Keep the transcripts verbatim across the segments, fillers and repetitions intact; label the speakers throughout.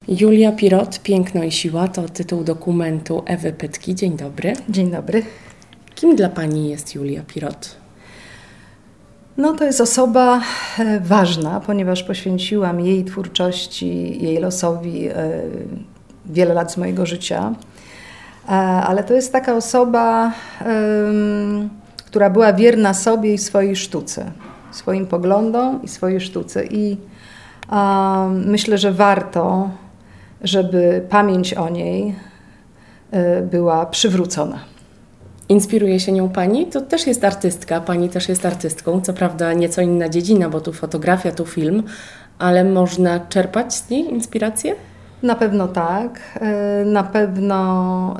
Speaker 1: Julia Pirot, Piękno i siła to tytuł dokumentu Ewy Pytki. Dzień dobry.
Speaker 2: Dzień dobry.
Speaker 1: Kim dla Pani jest Julia Pirot?
Speaker 2: No to jest osoba ważna, ponieważ poświęciłam jej twórczości, jej losowi wiele lat z mojego życia. Ale to jest taka osoba, która była wierna sobie i swojej sztuce, swoim poglądom i swojej sztuce. I myślę, że warto, żeby pamięć o niej była przywrócona.
Speaker 1: Inspiruje się nią Pani? To też jest artystka, Pani też jest artystką, co prawda nieco inna dziedzina, bo tu fotografia, tu film, ale można czerpać z niej inspirację?
Speaker 2: Na pewno tak. Na pewno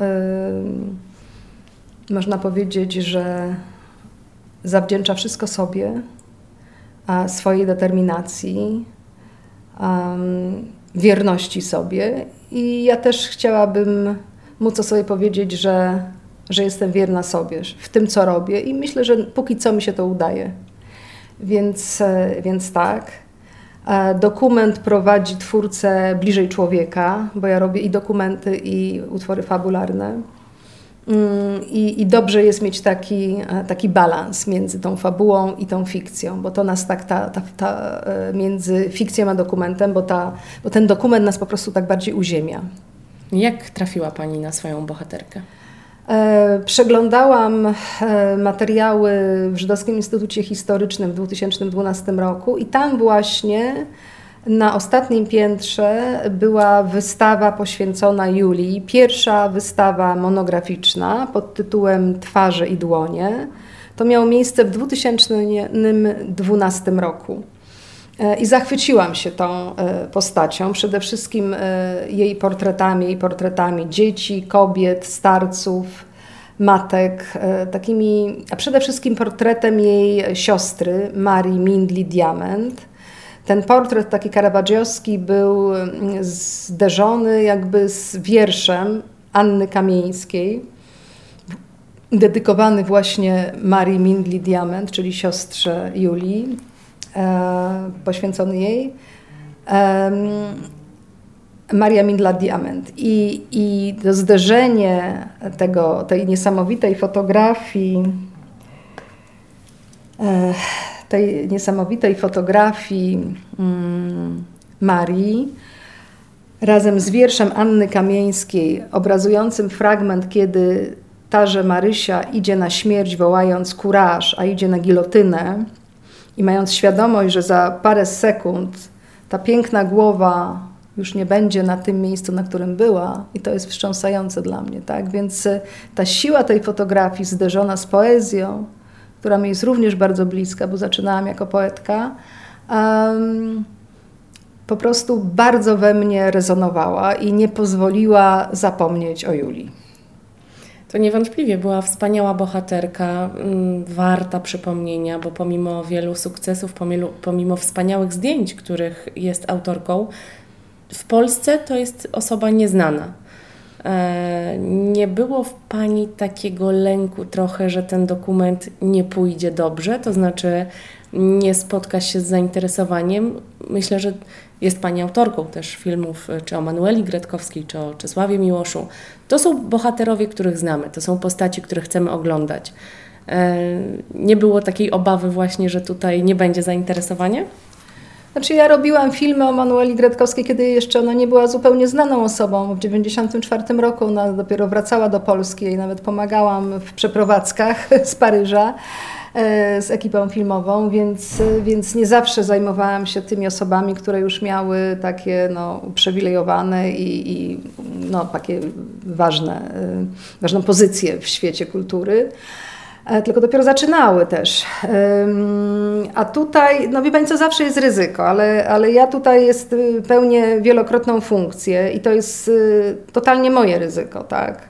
Speaker 2: yy, można powiedzieć, że zawdzięcza wszystko sobie, a swojej determinacji, um, wierności sobie. I ja też chciałabym móc o sobie powiedzieć, że, że jestem wierna sobie w tym, co robię i myślę, że póki co mi się to udaje. Więc, więc tak. Dokument prowadzi twórcę bliżej człowieka, bo ja robię i dokumenty, i utwory fabularne. I, i dobrze jest mieć taki, taki balans między tą fabułą i tą fikcją, bo to nas tak, ta, ta, ta, między fikcją a dokumentem, bo, ta, bo ten dokument nas po prostu tak bardziej uziemia.
Speaker 1: Jak trafiła Pani na swoją bohaterkę?
Speaker 2: Przeglądałam materiały w Żydowskim Instytucie Historycznym w dwa tysiące dwunastym roku i tam właśnie na ostatnim piętrze była wystawa poświęcona Julii. Pierwsza wystawa monograficzna pod tytułem Twarze i dłonie. To miało miejsce w dwa tysiące dwunastym roku. I zachwyciłam się tą postacią, przede wszystkim jej portretami, jej portretami dzieci, kobiet, starców, matek, takimi, a przede wszystkim portretem jej siostry, Marii Mindli-Diament. Ten portret taki karawaggiowski był zderzony jakby z wierszem Anny Kamieńskiej, dedykowany właśnie Marii Mindli-Diament, czyli siostrze Julii, e, poświęcony jej. E, Maria Mindla-Diament. I, i to zderzenie tego, tej niesamowitej fotografii, e, tej niesamowitej fotografii mm, Marii razem z wierszem Anny Kamieńskiej obrazującym fragment, kiedy taże Marysia idzie na śmierć wołając kuraż, a idzie na gilotynę i mając świadomość, że za parę sekund ta piękna głowa już nie będzie na tym miejscu, na którym była, i to jest wstrząsające dla mnie, tak? Więc ta siła tej fotografii zderzona z poezją, która mi jest również bardzo bliska, bo zaczynałam jako poetka, um, po prostu bardzo we mnie rezonowała i nie pozwoliła zapomnieć o Julii.
Speaker 1: To niewątpliwie była wspaniała bohaterka, warta przypomnienia, bo pomimo wielu sukcesów, pomimo, pomimo wspaniałych zdjęć, których jest autorką, w Polsce to jest osoba nieznana. Nie było w Pani takiego lęku trochę, że ten dokument nie pójdzie dobrze, to znaczy nie spotka się z zainteresowaniem? Myślę, że jest Pani autorką też filmów czy o Manueli Gretkowskiej, czy o Czesławie Miłoszu. To są bohaterowie, których znamy, to są postaci, które chcemy oglądać. Nie było takiej obawy właśnie, że tutaj nie będzie zainteresowania?
Speaker 2: Znaczy ja robiłam filmy o Manueli Gretkowskiej, kiedy jeszcze ona nie była zupełnie znaną osobą. W dziewięćdziesiątym czwartym roku ona dopiero wracała do Polski i nawet pomagałam w przeprowadzkach z Paryża z ekipą filmową, więc, więc nie zawsze zajmowałam się tymi osobami, które już miały takie no, uprzywilejowane i, i no, takie ważne, ważną pozycję w świecie kultury. Tylko dopiero zaczynały też. A tutaj, no wie Pani co, zawsze jest ryzyko, ale, ale ja tutaj jest, pełnię wielokrotną funkcję i to jest totalnie moje ryzyko, tak?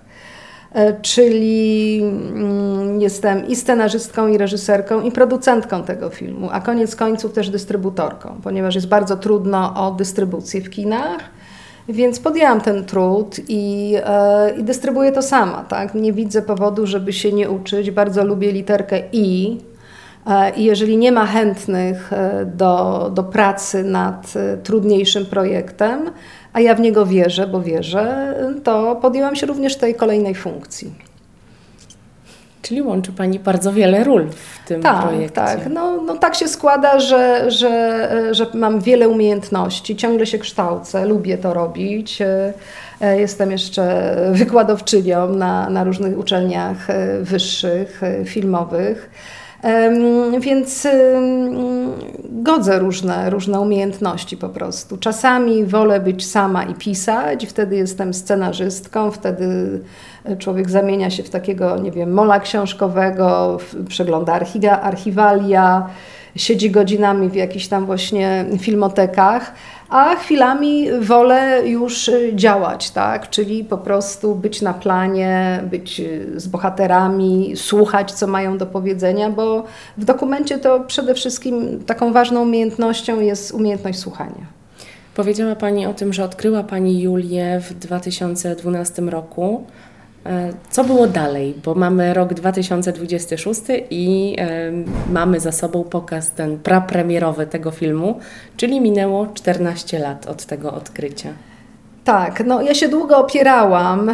Speaker 2: Czyli jestem i scenarzystką, i reżyserką, i producentką tego filmu, a koniec końców też dystrybutorką, ponieważ jest bardzo trudno o dystrybucję w kinach. Więc podjęłam ten trud i, e, i dystrybuuję to sama. Tak? Nie widzę powodu, żeby się nie uczyć. Bardzo lubię literkę I. E, I jeżeli nie ma chętnych do, do pracy nad trudniejszym projektem, a ja w niego wierzę, bo wierzę, to podjęłam się również tej kolejnej funkcji.
Speaker 1: Czyli łączy Pani bardzo wiele ról w tym
Speaker 2: tak,
Speaker 1: projekcie.
Speaker 2: Tak, no, no tak się składa, że, że, że mam wiele umiejętności, ciągle się kształcę, lubię to robić. Jestem jeszcze wykładowczynią na, na różnych uczelniach wyższych, filmowych. Więc godzę różne, różne umiejętności po prostu. Czasami wolę być sama i pisać, wtedy jestem scenarzystką, wtedy człowiek zamienia się w takiego, nie wiem, mola książkowego, przegląda archiwa, archiwalia, siedzi godzinami w jakichś tam właśnie filmotekach, a chwilami wolę już działać, tak? Czyli po prostu być na planie, być z bohaterami, słuchać, co mają do powiedzenia, bo w dokumencie to przede wszystkim taką ważną umiejętnością jest umiejętność słuchania.
Speaker 1: Powiedziała Pani o tym, że odkryła Pani Julię w dwa tysiące dwunastym roku. Co było dalej? Bo mamy rok dwa tysiące dwudziesty szósty i y, mamy za sobą pokaz ten prapremierowy tego filmu, czyli minęło czternaście lat od tego odkrycia.
Speaker 2: Tak, no ja się długo opierałam,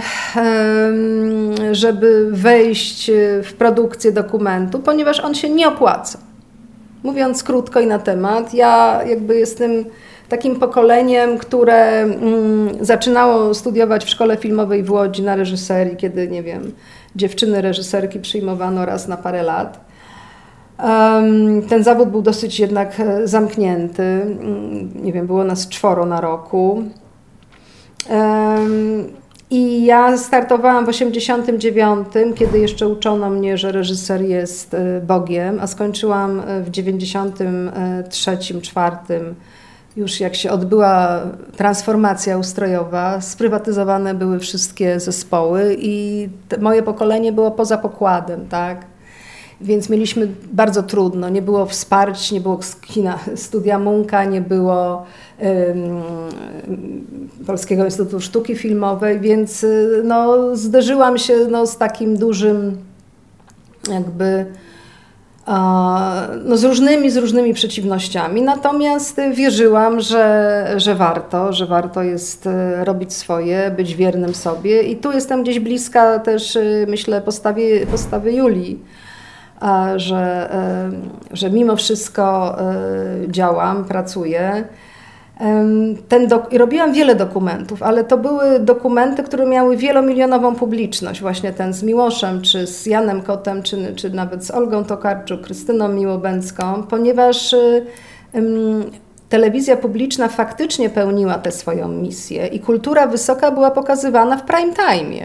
Speaker 2: żeby wejść w produkcję dokumentu, ponieważ on się nie opłaca. Mówiąc krótko i na temat, ja jakby jestem takim pokoleniem, które mm, zaczynało studiować w szkole filmowej w Łodzi na reżyserii, kiedy, nie wiem, dziewczyny reżyserki przyjmowano raz na parę lat. Um, ten zawód był dosyć jednak zamknięty. Um, nie wiem, było nas czworo na roku. Um, I ja startowałam w osiemdziesiątym dziewiątym, kiedy jeszcze uczono mnie, że reżyser jest Bogiem, a skończyłam w dziewięćdziesiątym trzecim czwartym. Już jak się odbyła transformacja ustrojowa, sprywatyzowane były wszystkie zespoły i moje pokolenie było poza pokładem, tak? Więc mieliśmy bardzo trudno. Nie było wsparć, nie było kina Studia Munka, nie było um, Polskiego Instytutu Sztuki Filmowej, więc no, zderzyłam się no, z takim dużym jakby no, z różnymi, z różnymi przeciwnościami. Natomiast wierzyłam, że, że warto, że warto jest robić swoje, być wiernym sobie i tu jestem gdzieś bliska też, myślę, postawie, postawy Julii. Że, że mimo wszystko działam, pracuję. Ten dok- robiłam wiele dokumentów, ale to były dokumenty, które miały wielomilionową publiczność. Właśnie ten z Miłoszem, czy z Janem Kotem, czy, czy nawet z Olgą Tokarczuk, Krystyną Miłobęcką, ponieważ um, telewizja publiczna faktycznie pełniła tę swoją misję i kultura wysoka była pokazywana w prime time'ie.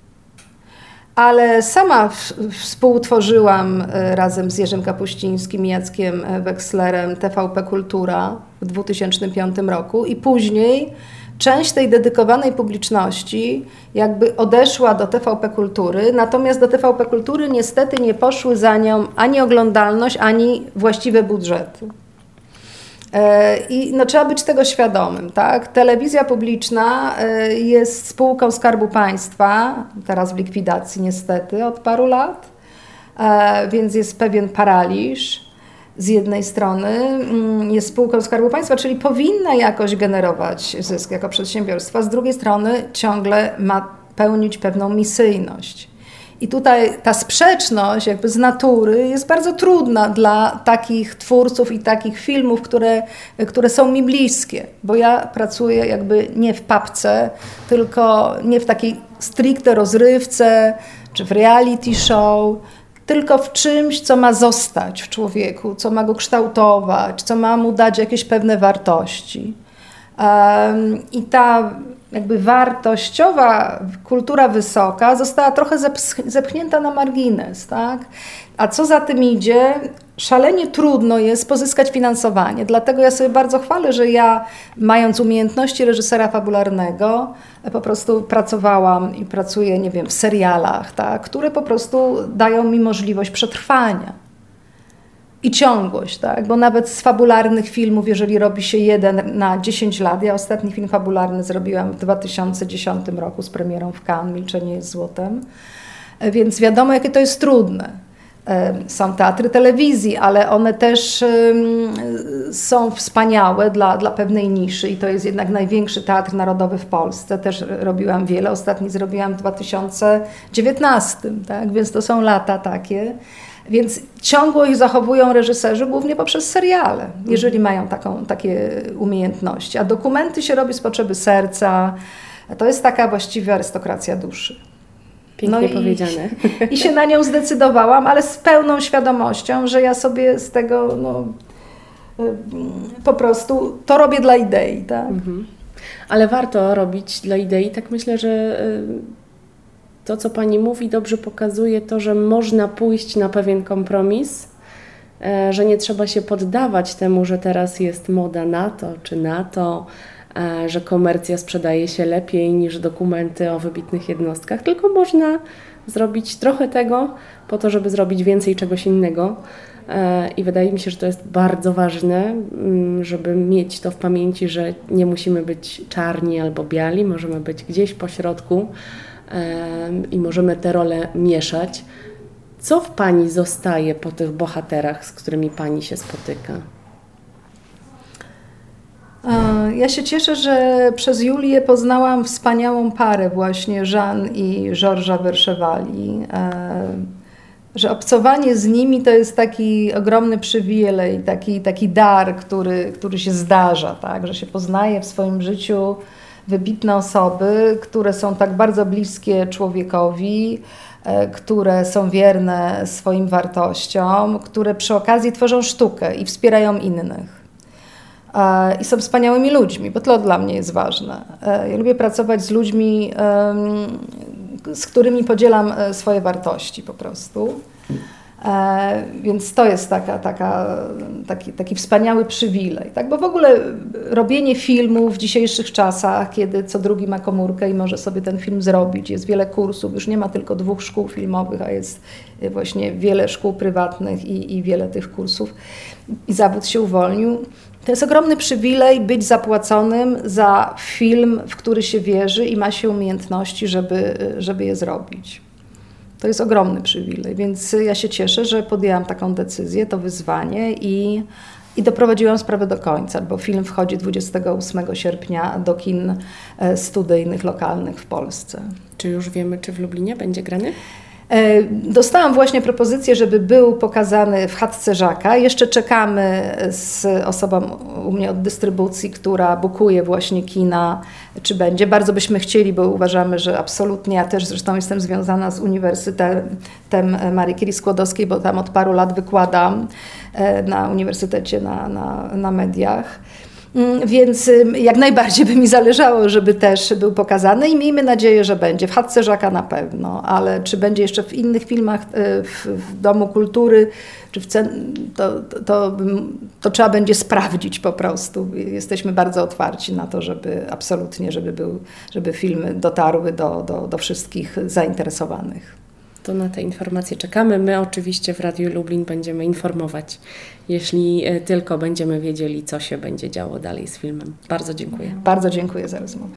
Speaker 2: Ale sama w, współtworzyłam razem z Jerzym Kapuścińskim i Jackiem Wekslerem T V P Kultura w dwa tysiące piątym roku i później część tej dedykowanej publiczności jakby odeszła do T V P Kultury, natomiast do T V P Kultury niestety nie poszły za nią ani oglądalność, ani właściwe budżety. I no, trzeba być tego świadomym, tak? Telewizja publiczna jest spółką Skarbu Państwa, teraz w likwidacji niestety od paru lat, więc jest pewien paraliż. Z jednej strony jest spółką Skarbu Państwa, czyli powinna jakoś generować zysk jako przedsiębiorstwa, z drugiej strony ciągle ma pełnić pewną misyjność. I tutaj ta sprzeczność jakby z natury jest bardzo trudna dla takich twórców i takich filmów, które, które są mi bliskie, bo ja pracuję jakby nie w papce, tylko nie w takiej stricte rozrywce czy w reality show, tylko w czymś, co ma zostać w człowieku, co ma go kształtować, co ma mu dać jakieś pewne wartości. Um, I ta jakby wartościowa kultura wysoka została trochę zepchnięta na margines, tak? A co za tym idzie, szalenie trudno jest pozyskać finansowanie. Dlatego ja sobie bardzo chwalę, że ja, mając umiejętności reżysera fabularnego, po prostu pracowałam i pracuję, nie wiem, w serialach, tak? Które po prostu dają mi możliwość przetrwania. I ciągłość, tak? Bo nawet z fabularnych filmów, jeżeli robi się jeden na dziesięć lat, ja ostatni film fabularny zrobiłam w dwa tysiące dziesiątym roku z premierą w Cannes, Milczenie jest złotem, więc wiadomo, jakie to jest trudne. Są teatry telewizji, ale one też są wspaniałe dla, dla pewnej niszy i to jest jednak największy teatr narodowy w Polsce. Też robiłam wiele, ostatni zrobiłam w dwa tysiące dziewiętnastym, tak? Więc to są lata takie. Więc ciągłość zachowują reżyserzy głównie poprzez seriale, jeżeli mają taką, takie umiejętności. A dokumenty się robi z potrzeby serca. To jest taka właściwie arystokracja duszy.
Speaker 1: Pięknie
Speaker 2: no
Speaker 1: powiedziane.
Speaker 2: I, I się na nią zdecydowałam, ale z pełną świadomością, że ja sobie z tego no, po prostu to robię dla idei. Tak?
Speaker 1: Mhm. Ale warto robić dla idei. Tak myślę, że to, co Pani mówi, dobrze pokazuje to, że można pójść na pewien kompromis, że nie trzeba się poddawać temu, że teraz jest moda na to czy na to, że komercja sprzedaje się lepiej niż dokumenty o wybitnych jednostkach, tylko można zrobić trochę tego po to, żeby zrobić więcej czegoś innego. I wydaje mi się, że to jest bardzo ważne, żeby mieć to w pamięci, że nie musimy być czarni albo biali, możemy być gdzieś po środku i możemy te role mieszać. Co w Pani zostaje po tych bohaterach, z którymi Pani się spotyka?
Speaker 2: Ja się cieszę, że przez Julię poznałam wspaniałą parę właśnie, Jeanne i Georgesa Verschevali. Że obcowanie z nimi to jest taki ogromny przywilej, taki, taki dar, który, który się zdarza, tak? Że się poznaje w swoim życiu wybitne osoby, które są tak bardzo bliskie człowiekowi, które są wierne swoim wartościom, które przy okazji tworzą sztukę i wspierają innych. I są wspaniałymi ludźmi, bo to dla mnie jest ważne. Ja lubię pracować z ludźmi, z którymi podzielam swoje wartości po prostu. Więc to jest taka, taka, taki, taki wspaniały przywilej. Tak? Bo w ogóle robienie filmu w dzisiejszych czasach, kiedy co drugi ma komórkę i może sobie ten film zrobić, jest wiele kursów, już nie ma tylko dwóch szkół filmowych, a jest właśnie wiele szkół prywatnych i, i wiele tych kursów i zawód się uwolnił. To jest ogromny przywilej być zapłaconym za film, w który się wierzy i ma się umiejętności, żeby, żeby je zrobić. To jest ogromny przywilej, więc ja się cieszę, że podjęłam taką decyzję, to wyzwanie i, i doprowadziłam sprawę do końca, bo film wchodzi dwudziestego ósmego sierpnia do kin studyjnych, lokalnych w Polsce.
Speaker 1: Czy już wiemy, czy w Lublinie będzie grany?
Speaker 2: Dostałam właśnie propozycję, żeby był pokazany w chatce Żaka. Jeszcze czekamy z osobą u mnie od dystrybucji, która bukuje właśnie kina, czy będzie. Bardzo byśmy chcieli, bo uważamy, że absolutnie, ja też zresztą jestem związana z Uniwersytetem Marii Curie Skłodowskiej, bo tam od paru lat wykładam na uniwersytecie, na, na, na mediach. Więc jak najbardziej by mi zależało, żeby też był pokazany i miejmy nadzieję, że będzie. W chatce Żaka na pewno, ale czy będzie jeszcze w innych filmach, w, w Domu Kultury, czy w cen, to, to, to, to trzeba będzie sprawdzić po prostu. Jesteśmy bardzo otwarci na to, żeby absolutnie, żeby, był, żeby filmy dotarły do, do, do wszystkich zainteresowanych.
Speaker 1: To na te informacje czekamy. My oczywiście w Radiu Lublin będziemy informować, jeśli tylko będziemy wiedzieli, co się będzie działo dalej z filmem. Bardzo dziękuję.
Speaker 2: Bardzo dziękuję za rozmowę.